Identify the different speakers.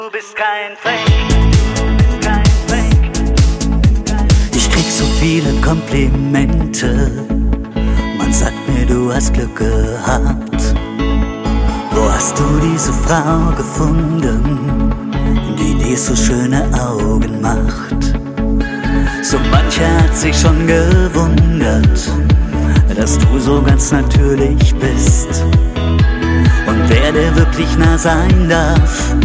Speaker 1: Du bist kein Fake, kein Fake. Ich krieg so viele Komplimente. Man sagt mir, du hast Glück gehabt. Wo hast du diese Frau gefunden, die dir so schöne Augen macht? So mancher hat sich schon gewundert, dass du so ganz natürlich bist. Und wer dir wirklich nah sein darf,